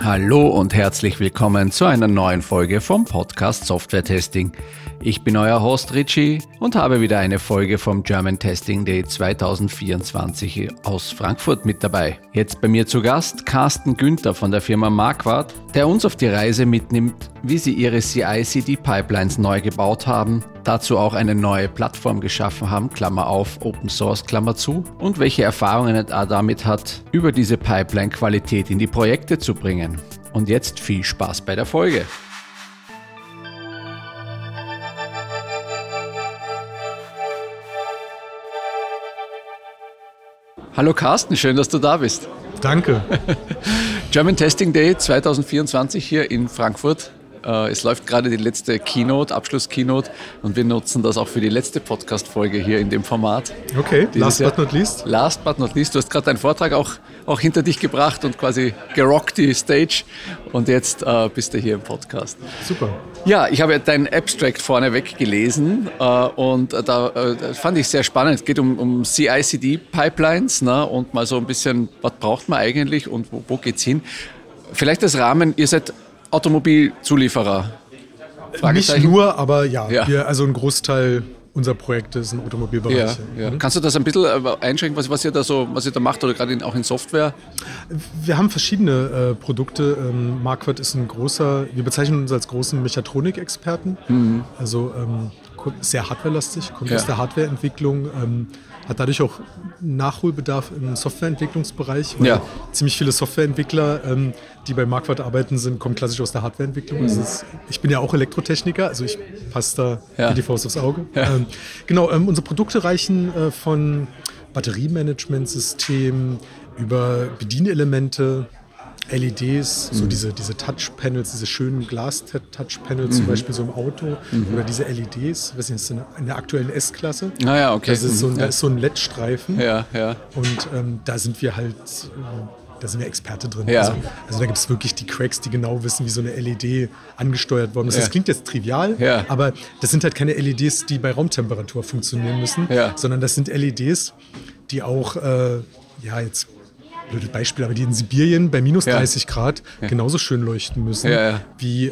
Hallo und herzlich willkommen zu einer neuen Folge vom Podcast Software Testing. Ich bin euer Host Richie und habe wieder eine Folge vom German Testing Day 2024 aus Frankfurt mit dabei. Jetzt bei mir zu Gast Carsten Günther von der Firma Marquardt, der uns auf die Reise mitnimmt, wie sie ihre CI/CD-Pipelines neu gebaut haben, dazu auch eine neue Plattform geschaffen haben, Klammer auf, Open Source, Klammer zu, und welche Erfahrungen er damit hat, über diese Pipeline-Qualität in die Projekte zu bringen. Und jetzt viel Spaß bei der Folge. Hallo Carsten, schön, dass du da bist. Danke. German Testing Day 2024 hier in Frankfurt. Es läuft gerade die letzte Keynote, Abschluss-Keynote, und wir nutzen das auch für die letzte Podcast-Folge hier in dem Format. Okay, last but not least. Last but not least. Du hast gerade deinen Vortrag auch hinter dich gebracht und quasi gerockt die Stage, und jetzt bist du hier im Podcast. Super. Ja, ich habe deinen Abstract vorneweg gelesen und da fand ich sehr spannend. Es geht um CI/CD-Pipelines, ne, und mal so ein bisschen, was braucht man eigentlich und wo geht's hin? Vielleicht das Rahmen, ihr seid Automobilzulieferer? Nicht nur, aber ja. Also ein Großteil unserer Projekte sind Automobilbereiche. Ja. Kannst du das ein bisschen einschränken, was ihr da macht, oder gerade auch in Software? Wir haben verschiedene Produkte. Marquardt ist wir bezeichnen uns als großen Mechatronik-Experten. Also sehr hardwarelastig, kommt aus der Hardwareentwicklung, hat dadurch auch Nachholbedarf im Softwareentwicklungsbereich. Weil ziemlich viele Softwareentwickler, die bei Marquardt arbeiten, kommen klassisch aus der Hardwareentwicklung. Also ich bin ja auch Elektrotechniker, also ich passe da wie die Faust aufs Auge. Unsere Produkte reichen von Batteriemanagementsystemen über Bedienelemente, LEDs, so diese Touch-Panels, diese schönen Glas-Touch-Panels, zum Beispiel so im Auto, oder diese LEDs, weiß nicht, das ist in der aktuellen S-Klasse. Okay. Das ist so ein LED-Streifen. Und da sind wir Experte drin. Also da gibt es wirklich die Cracks, die genau wissen, wie so eine LED angesteuert worden ist. Das klingt jetzt trivial, aber das sind halt keine LEDs, die bei Raumtemperatur funktionieren müssen, sondern das sind LEDs, die auch, jetzt blödes Beispiel, aber die in Sibirien bei minus 30 Grad genauso schön leuchten müssen wie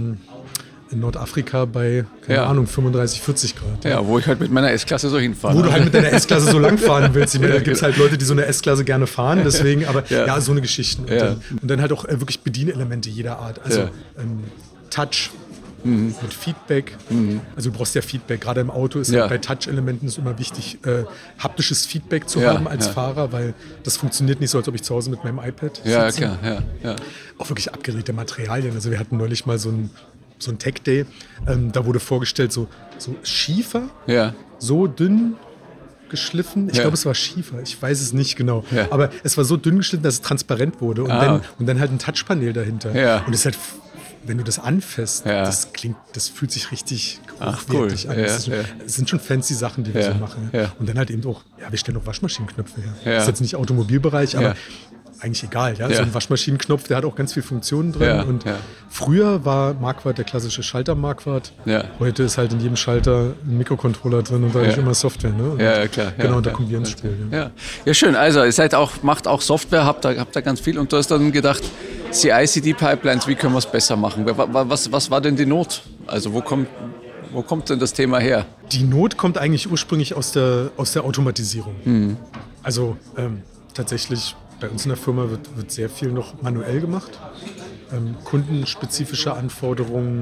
in Nordafrika bei, keine Ahnung, 35, 40 Grad. Ja, wo ich halt mit meiner S-Klasse so hinfahre. Wo du halt mit deiner S-Klasse so lang fahren willst. Ich meine, da gibt es halt Leute, die so eine S-Klasse gerne fahren, deswegen, aber so eine Geschichte. Und dann halt auch wirklich Bedienelemente jeder Art. Also Touch, mit Feedback. Also du brauchst ja Feedback. Gerade im Auto ist bei Touch-Elementen immer wichtig, haptisches Feedback zu haben als Fahrer, weil das funktioniert nicht so, als ob ich zu Hause mit meinem iPad sitze. Auch wirklich abgeredete Materialien. Also wir hatten neulich mal so ein Tech-Day, da wurde vorgestellt, so Schiefer, so dünn geschliffen. Ich glaube, es war Schiefer, ich weiß es nicht genau. Aber es war so dünn geschliffen, dass es transparent wurde. Und dann halt ein Touchpanel dahinter. Und es ist halt, wenn du das anfasst, das fühlt sich richtig hochwertig an. Es sind schon fancy Sachen, die wir so machen. Und dann halt eben auch, wir stellen auch Waschmaschinenknöpfe her. Das ist jetzt nicht Automobilbereich, aber eigentlich egal. So ein Waschmaschinenknopf, der hat auch ganz viele Funktionen drin. Früher war Marquardt der klassische Schalter-Marquardt. Heute ist halt in jedem Schalter ein Mikrocontroller drin und dadurch immer Software. Ne? Klar. Genau, und da kommen wir ins Spiel. Ja, schön. Also ihr macht auch Software, habt da ganz viel. Und du hast dann gedacht, CI/CD-Pipelines, wie können wir es besser machen? Was war denn die Not? Also wo kommt denn das Thema her? Die Not kommt eigentlich ursprünglich aus der Automatisierung. Also tatsächlich, bei uns in der Firma wird sehr viel noch manuell gemacht. Kundenspezifische Anforderungen,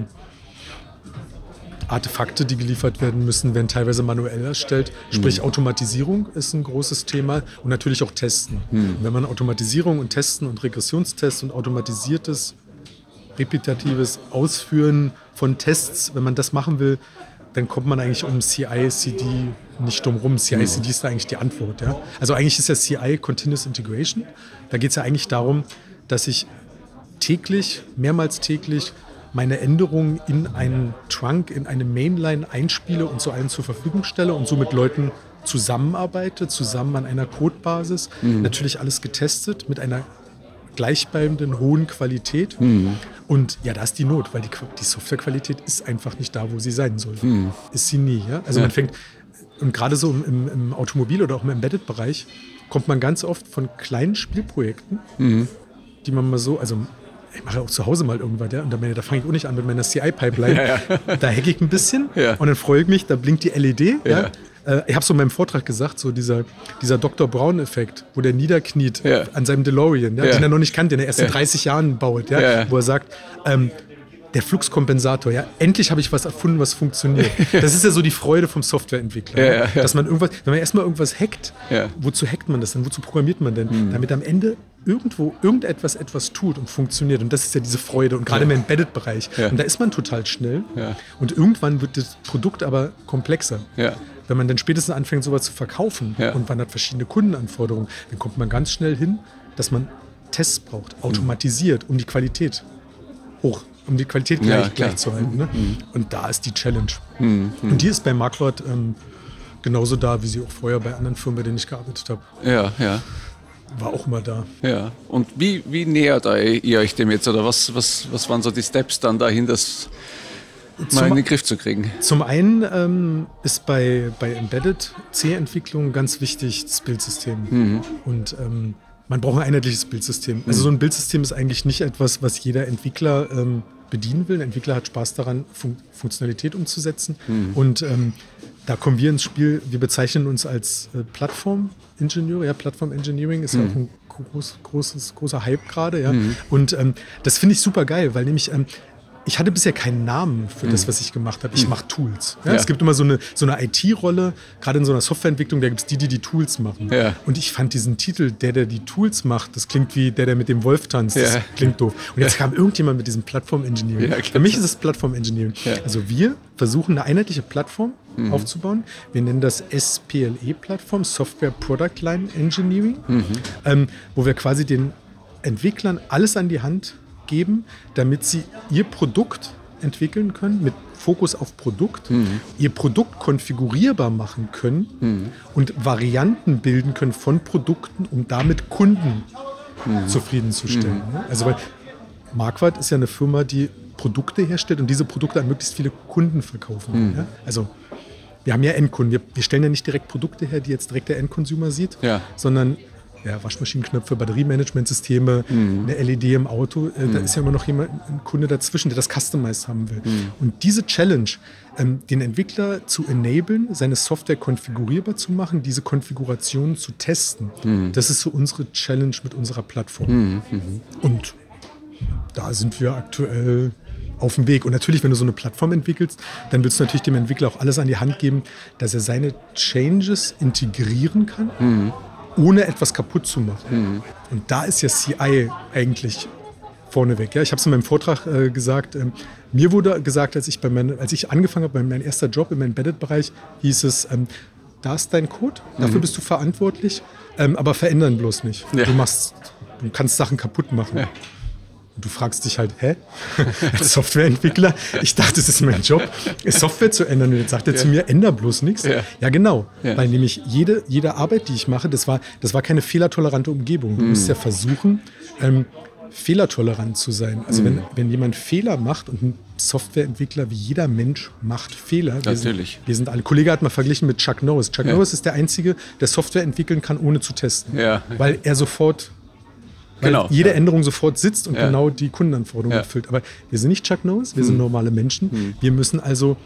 Artefakte, die geliefert werden müssen, werden teilweise manuell erstellt. Sprich, Automatisierung ist ein großes Thema und natürlich auch Testen. Und wenn man Automatisierung und Testen und Regressionstests und automatisiertes, repetitives Ausführen von Tests, wenn man das machen will, dann kommt man eigentlich um CI/CD nicht drum rum. CI/CD ist da eigentlich die Antwort. Also eigentlich ist ja CI Continuous Integration. Da geht es ja eigentlich darum, dass ich mehrmals täglich, meine Änderungen in einen Trunk, in eine Mainline einspiele und so allen zur Verfügung stelle und so mit Leuten zusammenarbeite, zusammen an einer Codebasis. Natürlich alles getestet mit einer gleichbleibenden hohen Qualität. Und da ist die Not, weil die Softwarequalität ist einfach nicht da, wo sie sein soll. Ist sie nie. Also man fängt, und gerade so im Automobil- oder auch im Embedded-Bereich, kommt man ganz oft von kleinen Spielprojekten, die man mal so, also ich mache auch zu Hause mal irgendwas, ja, und da fange ich auch nicht an mit meiner CI-Pipeline. Da hacke ich ein bisschen und dann freue ich mich, da blinkt die LED. Ja. Ich habe so in meinem Vortrag gesagt, so dieser Dr. Brown-Effekt, wo der niederkniet an seinem DeLorean, den er noch nicht kannte, den er erst in 30 Jahren baut, wo er sagt, der Fluxkompensator, endlich habe ich was erfunden, was funktioniert. Das ist ja so die Freude vom Softwareentwickler. Dass man wenn man erstmal irgendwas hackt, wozu hackt man das denn? Wozu programmiert man denn? Damit am Ende irgendetwas tut und funktioniert. Und das ist ja diese Freude. Und gerade im Embedded-Bereich. Und da ist man total schnell. Und irgendwann wird das Produkt aber komplexer. Wenn man dann spätestens anfängt, sowas zu verkaufen und man hat verschiedene Kundenanforderungen, dann kommt man ganz schnell hin, dass man Tests braucht, automatisiert, um die Qualität gleich zu halten. Ne? Und da ist die Challenge. Und die ist bei Marquardt genauso da, wie sie auch vorher bei anderen Firmen, bei denen ich gearbeitet habe. War auch immer da. Ja. Und wie nähert ihr euch dem jetzt? Oder was waren so die Steps dann dahin, das mal in den Griff zu kriegen? Zum einen ist bei Embedded C-Entwicklung ganz wichtig das Bildsystem. Und man braucht ein einheitliches Bildsystem. Also so ein Bildsystem ist eigentlich nicht etwas, was jeder Entwickler bedienen will. Ein Entwickler hat Spaß daran, Funktionalität umzusetzen. Und da kommen wir ins Spiel. Wir bezeichnen uns als Plattform-Ingenieure. Plattform-Engineering ist ja auch ein großer Hype gerade. Und das finde ich super geil, weil nämlich ich hatte bisher keinen Namen für das, was ich gemacht habe. Ich mache Tools. Es gibt immer so eine IT-Rolle, gerade in so einer Softwareentwicklung, da gibt es die Tools machen. Und ich fand diesen Titel, der die Tools macht, das klingt wie der mit dem Wolf tanzt. Das klingt doof. Und jetzt kam irgendjemand mit diesem Plattform-Engineering. Für mich ist es Plattform-Engineering. Also wir versuchen eine einheitliche Plattform aufzubauen. Wir nennen das SPLE-Plattform, Software Product Line Engineering, wo wir quasi den Entwicklern alles an die Hand geben, damit sie ihr Produkt entwickeln können, mit Fokus auf Produkt, ihr Produkt konfigurierbar machen können und Varianten bilden können von Produkten, um damit Kunden zufriedenzustellen. Also weil Marquardt ist ja eine Firma, die Produkte herstellt und diese Produkte an möglichst viele Kunden verkaufen. Also wir haben ja Endkunden. Wir stellen ja nicht direkt Produkte her, die jetzt direkt der Endconsumer sieht, sondern Waschmaschinenknöpfe, Batteriemanagementsysteme, eine LED im Auto, da ist ja immer noch ein Kunde dazwischen, der das customized haben will. Und diese Challenge, den Entwickler zu enablen, seine Software konfigurierbar zu machen, diese Konfiguration zu testen, das ist so unsere Challenge mit unserer Plattform. Und da sind wir aktuell auf dem Weg. Und natürlich, wenn du so eine Plattform entwickelst, dann willst du natürlich dem Entwickler auch alles an die Hand geben, dass er seine Changes integrieren kann, ohne etwas kaputt zu machen. Und da ist ja CI eigentlich vorneweg. Ich habe es in meinem Vortrag gesagt. Mir wurde gesagt, als ich angefangen habe, mein erster Job im Embedded-Bereich, hieß es, da ist dein Code, dafür bist du verantwortlich, aber verändern bloß nicht. Du kannst Sachen kaputt machen. Und du fragst dich halt, als Softwareentwickler, ich dachte, das ist mein Job, Software zu ändern. Und jetzt sagt er zu mir, änder bloß nichts. Ja, genau. Weil nämlich jede Arbeit, die ich mache, das war keine fehlertolerante Umgebung. Du musst ja versuchen, fehlertolerant zu sein. Also wenn jemand Fehler macht und ein Softwareentwickler wie jeder Mensch macht Fehler. Wir sind alle. Ein Kollege hat mal verglichen mit Chuck Norris. Chuck Norris ist der Einzige, der Software entwickeln kann, ohne zu testen. Weil er jede Änderung sofort sitzt und genau die Kundenanforderungen erfüllt. Aber wir sind nicht Chuck Norris, wir sind normale Menschen. Wir müssen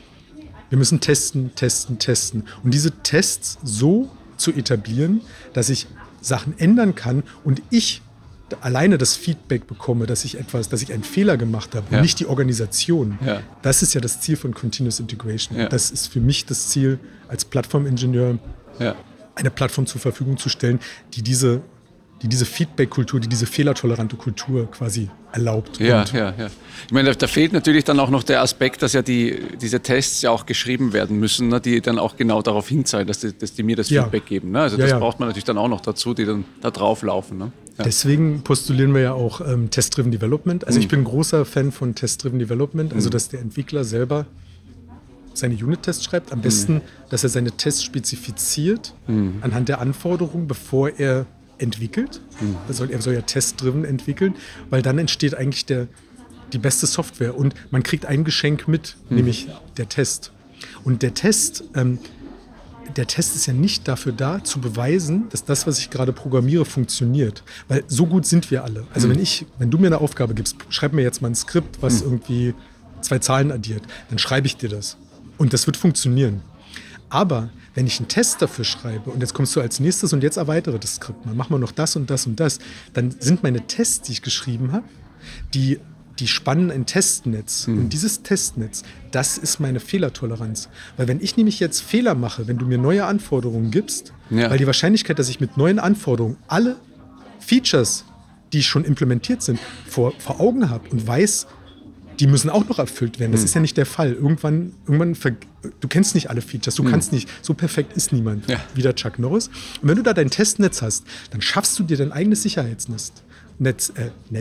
testen. Und diese Tests so zu etablieren, dass ich Sachen ändern kann und ich alleine das Feedback bekomme, dass ich einen Fehler gemacht habe und nicht die Organisation. Das ist ja das Ziel von Continuous Integration. Das ist für mich das Ziel, als Plattformingenieur eine Plattform zur Verfügung zu stellen, die diese Feedback-Kultur, die diese fehlertolerante Kultur quasi erlaubt. Ich meine, da fehlt natürlich dann auch noch der Aspekt, dass ja diese Tests ja auch geschrieben werden müssen, ne, die dann auch genau darauf hinzeigen, dass die mir das Feedback geben. Ne? Also das braucht man natürlich dann auch noch dazu, die dann da drauf laufen. Ne? Deswegen postulieren wir ja auch Test-Driven Development. Also ich bin ein großer Fan von Test-Driven Development, also dass der Entwickler selber seine Unit-Tests schreibt. Am besten, dass er seine Tests spezifiziert anhand der Anforderungen, bevor er entwickelt. Er soll ja test-driven entwickeln, weil dann entsteht eigentlich die beste Software und man kriegt ein Geschenk mit, nämlich der Test. Und der Test der Test ist ja nicht dafür da, zu beweisen, dass das, was ich gerade programmiere, funktioniert. Weil so gut sind wir alle. Also wenn du mir eine Aufgabe gibst, schreib mir jetzt mal ein Skript, was irgendwie 2 Zahlen addiert, dann schreibe ich dir das. Und das wird funktionieren. Aber wenn ich einen Test dafür schreibe und jetzt kommst du als nächstes und jetzt erweitere das Skript, dann machen wir noch das und das und das, dann sind meine Tests, die ich geschrieben habe, die spannen ein Testnetz. Und dieses Testnetz, das ist meine Fehlertoleranz. Weil wenn ich nämlich jetzt Fehler mache, wenn du mir neue Anforderungen gibst, weil die Wahrscheinlichkeit, dass ich mit neuen Anforderungen alle Features, die schon implementiert sind, vor Augen habe und weiß, die müssen auch noch erfüllt werden. Das ist ja nicht der Fall. Irgendwann du kennst nicht alle Features, du kannst nicht, so perfekt ist niemand, wie der Chuck Norris. Und wenn du da dein Testnetz hast, dann schaffst du dir dein eigenes Sicherheitsnetz. Netz.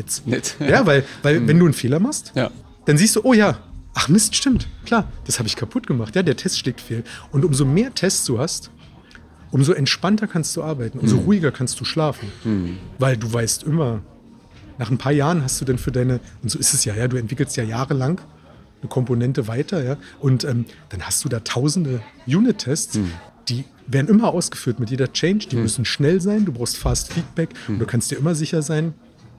Ja, weil wenn du einen Fehler machst, dann siehst du, oh ja, ach Mist, stimmt, klar, das habe ich kaputt gemacht. Ja, der Test schlägt fehl. Und umso mehr Tests du hast, umso entspannter kannst du arbeiten, umso ruhiger kannst du schlafen. Weil du weißt immer, nach ein paar Jahren hast du dann für deine, und so ist es ja, du entwickelst ja jahrelang eine Komponente weiter, ja, und dann hast du da tausende Unit-Tests, die werden immer ausgeführt mit jeder Change, die müssen schnell sein, du brauchst Fast Feedback und du kannst dir immer sicher sein.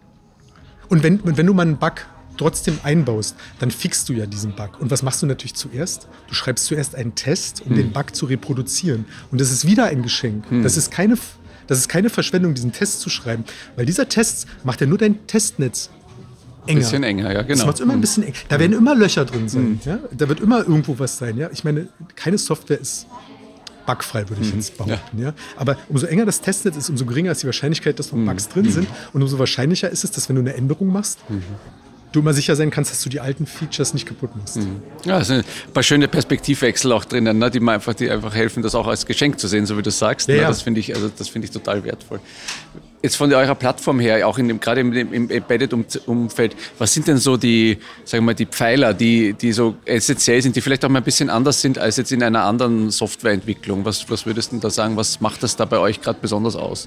Und wenn du mal einen Bug trotzdem einbaust, dann fixst du ja diesen Bug. Und was machst du natürlich zuerst? Du schreibst zuerst einen Test, um den Bug zu reproduzieren. Und das ist wieder ein Geschenk. Das ist keine Verschwendung, diesen Test zu schreiben. Weil dieser Test macht ja nur dein Testnetz enger. Ein bisschen enger, ja, genau. Das macht es immer ein bisschen enger. Da werden immer Löcher drin sein. Ja? Da wird immer irgendwo was sein. Ja? Ich meine, keine Software ist bugfrei, würde ich jetzt behaupten. Ja. Aber umso enger das Testnetz ist, umso geringer ist die Wahrscheinlichkeit, dass noch Bugs drin sind. Und umso wahrscheinlicher ist es, dass wenn du eine Änderung machst, du immer sicher sein kannst, dass du die alten Features nicht kaputt machst. Ja, es sind ein paar schöne Perspektivwechsel auch drinnen, ne, die einfach helfen, das auch als Geschenk zu sehen, so wie du sagst. Ja, ne? Das finde ich total wertvoll. Jetzt von eurer Plattform her, auch gerade im Embedded-Umfeld, was sind denn so die Pfeiler, die so essentiell sind, die vielleicht auch mal ein bisschen anders sind als jetzt in einer anderen Softwareentwicklung? Was würdest du da sagen, was macht das da bei euch gerade besonders aus?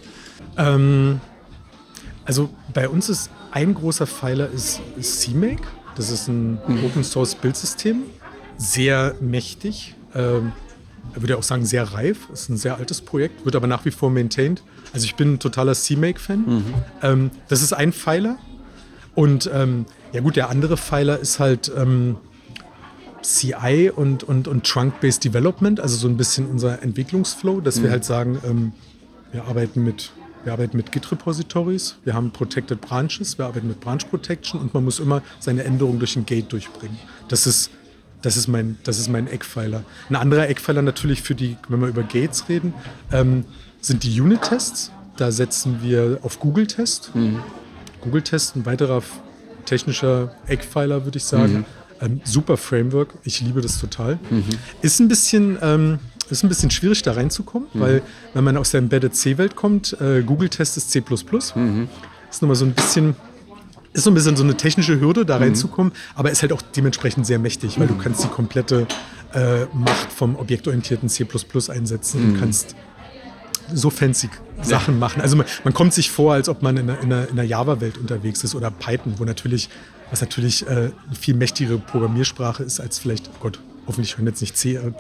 Also bei uns ist ein großer Pfeiler ist CMake. Das ist ein Open-Source-Bildsystem, sehr mächtig. Ich würde auch sagen, sehr reif. Das ist ein sehr altes Projekt, wird aber nach wie vor maintained. Also ich bin ein totaler CMake-Fan. Das ist ein Pfeiler. Und der andere Pfeiler ist halt CI und Trunk-Based Development, also so ein bisschen unser Entwicklungsflow, dass wir halt sagen, wir arbeiten mit Git-Repositories, wir haben Protected Branches, wir arbeiten mit Branch Protection und man muss immer seine Änderungen durch ein Gate durchbringen. Das ist mein Eckpfeiler. Ein anderer Eckpfeiler natürlich wenn wir über Gates reden, sind die Unit-Tests. Da setzen wir auf Google-Test. Google-Test, ein weiterer technischer Eckpfeiler, würde ich sagen. Super Framework, ich liebe das total. Ist ein bisschen schwierig, da reinzukommen, weil wenn man aus der Embedded C-Welt kommt, Google-Test ist C++. Ist nochmal so ein bisschen so eine technische Hürde, da reinzukommen, aber ist halt auch dementsprechend sehr mächtig, weil du kannst die komplette Macht vom objektorientierten C++ einsetzen und kannst so fancy Sachen machen. Also man kommt sich vor, als ob man in einer Java-Welt unterwegs ist oder Python, was natürlich eine viel mächtigere Programmiersprache ist als vielleicht, oh Gott, hoffentlich hören jetzt nicht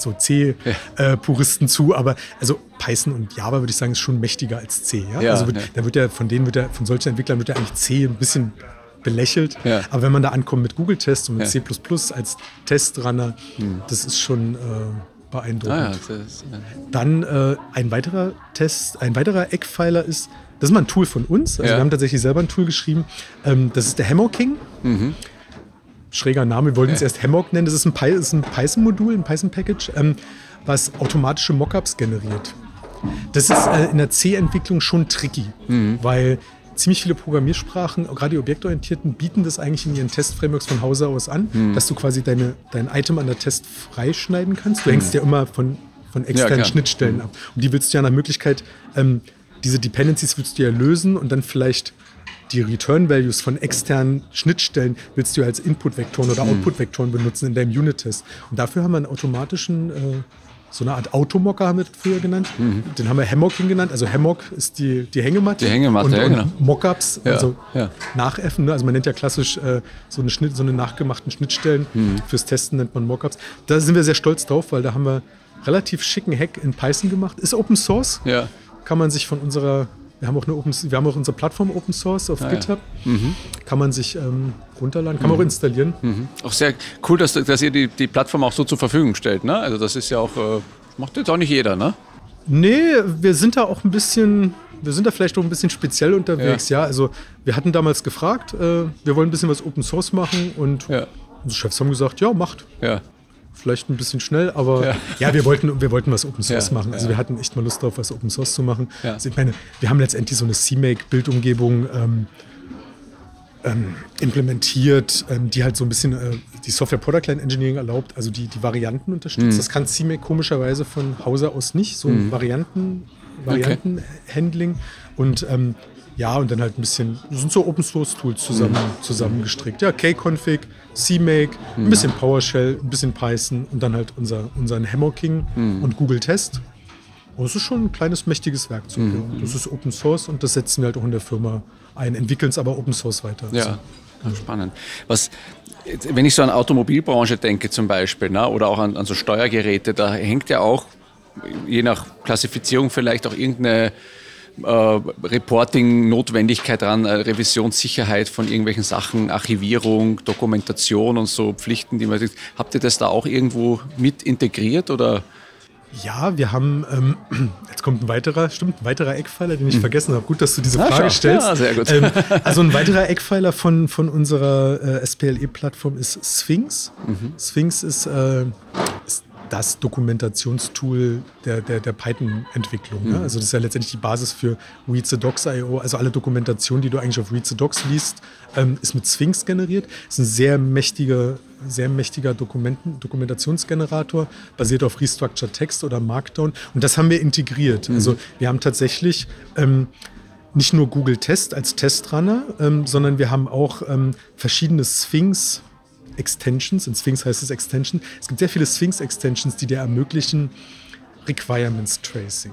C-Puristen zu, aber also Python und Java, würde ich sagen, ist schon mächtiger als C. Ja? Also von solchen Entwicklern wird ja eigentlich C ein bisschen belächelt. Ja. Aber wenn man da ankommt mit Google-Tests und mit C++ als Testrunner, das ist schon beeindruckend. Dann ein weiterer Eckpfeiler ist, das ist mal ein Tool von uns, also wir haben tatsächlich selber ein Tool geschrieben, das ist der Hammock King. Schräger Name, wir wollten es erst Hammock nennen, das ist ein Python-Modul, ein Python-Package, was automatische Mockups generiert. Das ist in der C-Entwicklung schon tricky, weil ziemlich viele Programmiersprachen, gerade die objektorientierten, bieten das eigentlich in ihren Test-Frameworks von Hause aus an, dass du quasi dein Item an der Test freischneiden kannst. Du hängst ja immer von externen Schnittstellen ab. Und die willst du ja nach Möglichkeit, diese Dependencies willst du ja lösen und dann vielleicht die Return-Values von externen Schnittstellen willst du als Input-Vektoren oder Output-Vektoren benutzen in deinem Unit-Test. Und dafür haben wir einen automatischen, so eine Art Automocker haben wir früher genannt. Den haben wir Hammocking genannt. Also Hammock ist die Hängematte. Die Hängematte, und Mockups, Nachäffen. Ne? Also man nennt ja klassisch so eine nachgemachten Schnittstellen. Fürs Testen nennt man Mockups. Da sind wir sehr stolz drauf, weil da haben wir relativ schicken Hack in Python gemacht. Ist Open Source. Ja. Kann man sich von unserer, wir haben auch unsere Plattform Open Source auf GitHub. Ja. Kann man sich runterladen, kann man auch installieren. Auch sehr cool, dass ihr die Plattform auch so zur Verfügung stellt. Ne? Also das ist ja auch, macht jetzt auch nicht jeder, ne? Nee, wir sind da vielleicht auch ein bisschen speziell unterwegs. Ja, also wir hatten damals gefragt, wir wollen ein bisschen was Open Source machen und unsere Chefs haben gesagt, ja, macht. Ja. Vielleicht ein bisschen schnell, aber wir wollten was Open Source machen. Also wir hatten echt mal Lust drauf, was Open Source zu machen. Ja. Also ich meine, wir haben letztendlich so eine CMake-Bildumgebung implementiert, die halt so ein bisschen die Software Product Line Engineering erlaubt, also die Varianten unterstützt. Das kann CMake komischerweise von Hause aus nicht, so ein Variantenhandling und und dann halt ein bisschen, das sind so Open Source Tools zusammengestrickt. Ja, Kconfig, CMake, ein bisschen PowerShell, ein bisschen Python und dann halt unseren Hammocking und Google Test. Und das ist schon ein kleines, mächtiges Werkzeug. Ja. Das ist Open Source und das setzen wir halt auch in der Firma ein, entwickeln es aber Open Source weiter. Ja, spannend. Wenn ich so an Automobilbranche denke zum Beispiel, ne, oder auch an so Steuergeräte, da hängt ja auch, je nach Klassifizierung vielleicht auch irgendeine Reporting-Notwendigkeit dran, Revisionssicherheit von irgendwelchen Sachen, Archivierung, Dokumentation und so Pflichten, die man sieht. Habt ihr das da auch irgendwo mit integriert oder? Ja, wir haben, jetzt kommt ein weiterer Eckpfeiler, den ich vergessen habe. Gut, dass du diese Frage stellst. Ja, sehr gut. Also ein weiterer Eckpfeiler von unserer SPLE-Plattform ist Sphinx. Sphinx ist das Dokumentationstool der Python-Entwicklung. Ne? Also das ist ja letztendlich die Basis für ReadTheDocs.io. Also alle Dokumentation, die du eigentlich auf ReadTheDocs liest, ist mit Sphinx generiert. Das ist ein sehr mächtiger Dokumentationsgenerator, basiert auf Restructured Text oder Markdown. Und das haben wir integriert. Also wir haben tatsächlich nicht nur Google Test als Testrunner, sondern wir haben auch verschiedene Sphinx Extensions, in Sphinx heißt es Extension. Es gibt sehr viele Sphinx-Extensions, die dir ermöglichen Requirements Tracing,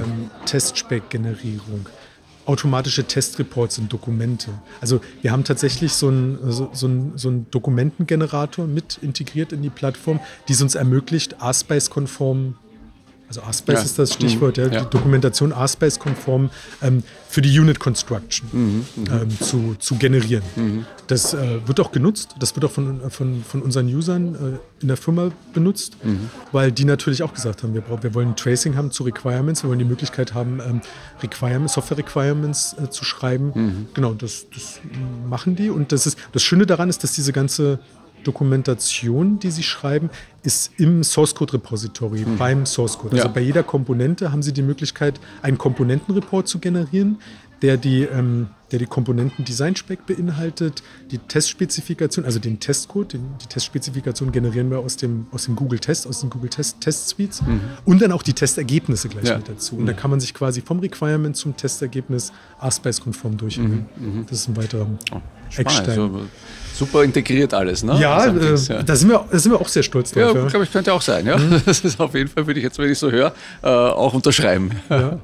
Testspec-Generierung, automatische Testreports in Dokumente. Also wir haben tatsächlich so einen Dokumentengenerator mit integriert in die Plattform, die es uns ermöglicht, RSpec-konform, also RSpec ist das Stichwort, die Dokumentation RSpec-konform für die Unit Construction zu generieren. Das wird auch genutzt, das wird auch von unseren Usern in der Firma benutzt, weil die natürlich auch gesagt haben, wir wollen Tracing haben zu Requirements, wir wollen die Möglichkeit haben, Software-Requirements zu schreiben. Genau, das machen die und das Schöne daran ist, dass diese ganze Dokumentation, die sie schreiben, ist im Source Code Repository, beim Source Code. Also bei jeder Komponente haben sie die Möglichkeit, einen Komponentenreport zu generieren, der die Komponenten-Design-Spec beinhaltet, die Testspezifikation, also den Testcode, die Testspezifikation generieren wir aus dem Google Test, aus den Google Test-Suites und dann auch die Testergebnisse gleich mit dazu. Und da kann man sich quasi vom Requirement zum Testergebnis RSpec-konform durchgehen. Das ist ein weiterer Eckstein. Also, super integriert alles, ne? Ja, da sind wir auch sehr stolz drauf. Ja, glaube ich, könnte auch sein. Ja? Das ist auf jeden Fall, würde ich jetzt, wenn ich so höre, auch unterschreiben. Ja.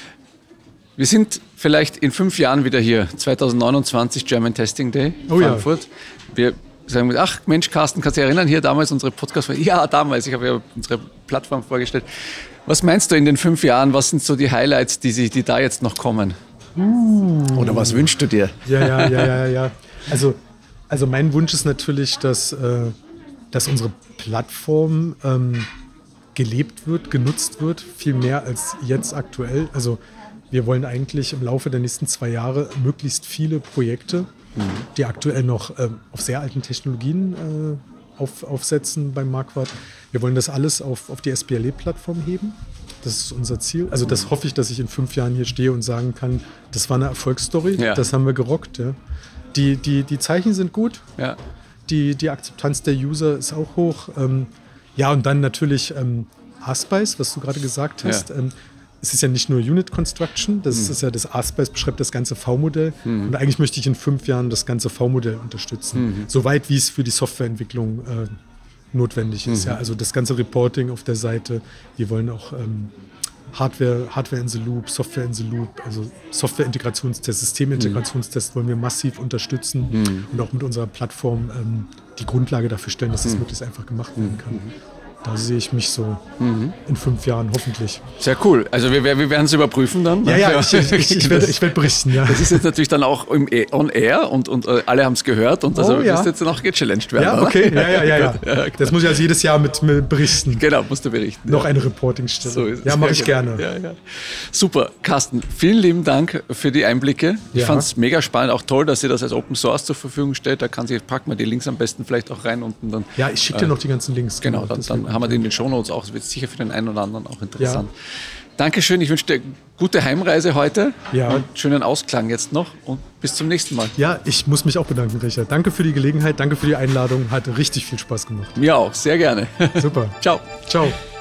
Wir sind vielleicht in 5 Jahren wieder hier, 2029 German Testing Day, Frankfurt. Wir sagen, ach Mensch, Carsten, kannst du dich erinnern, hier damals unsere Podcast? Ja, damals, ich habe ja unsere Plattform vorgestellt. Was meinst du in den 5 Jahren, was sind so die Highlights, die da jetzt noch kommen? Oder was wünschst du dir? Ja. Also mein Wunsch ist natürlich, dass unsere Plattform gelebt wird, genutzt wird, viel mehr als jetzt aktuell. Also wir wollen eigentlich im Laufe der nächsten 2 Jahre möglichst viele Projekte, die aktuell noch auf sehr alten Technologien aufsetzen beim Marquardt. Wir wollen das alles auf die SPLE-Plattform heben. Das ist unser Ziel. Also das hoffe ich, dass ich in 5 Jahren hier stehe und sagen kann, das war eine Erfolgsstory, das haben wir gerockt. Ja. Die Zeichen sind gut, die Akzeptanz der User ist auch hoch. Und dann natürlich RSpice, was du gerade gesagt hast. Es ist ja nicht nur Unit Construction, das ist ja das RSpice beschreibt das ganze V-Modell. Und eigentlich möchte ich in 5 Jahren das ganze V-Modell unterstützen, soweit wie es für die Softwareentwicklung notwendig ist. Ja, also das ganze Reporting auf der Seite. Wir wollen auch Hardware in the Loop, Software in the Loop, also Software-Integrationstests, Systemintegrationstests wollen wir massiv unterstützen und auch mit unserer Plattform die Grundlage dafür stellen, dass das möglichst einfach gemacht werden kann. Da sehe ich mich so in 5 Jahren hoffentlich. Sehr cool. Also wir werden es überprüfen dann. Ja, ich werde berichten. Ja. Das ist jetzt natürlich dann auch on air und alle haben es gehört und also wirst jetzt noch gechallenged werden. Ja, okay. Ja. Das muss ich also jedes Jahr mit berichten. Genau, musst du berichten. Noch eine Reportingstelle. So ist es. Ja, mache ich gerne. Ja. Super. Carsten, vielen lieben Dank für die Einblicke. Ich fand es mega spannend, auch toll, dass ihr das als Open Source zur Verfügung stellt. Da packen wir die Links am besten vielleicht auch rein unten dann. Ja, ich schicke dir noch die ganzen Links. Genau, dann haben wir die in den Shownotes auch. Das wird sicher für den einen oder anderen auch interessant. Ja. Dankeschön, ich wünsche dir gute Heimreise heute und schönen Ausklang jetzt noch und bis zum nächsten Mal. Ja, ich muss mich auch bedanken, Richard. Danke für die Gelegenheit, danke für die Einladung, hat richtig viel Spaß gemacht. Mir auch, sehr gerne. Super. Ciao. Ciao.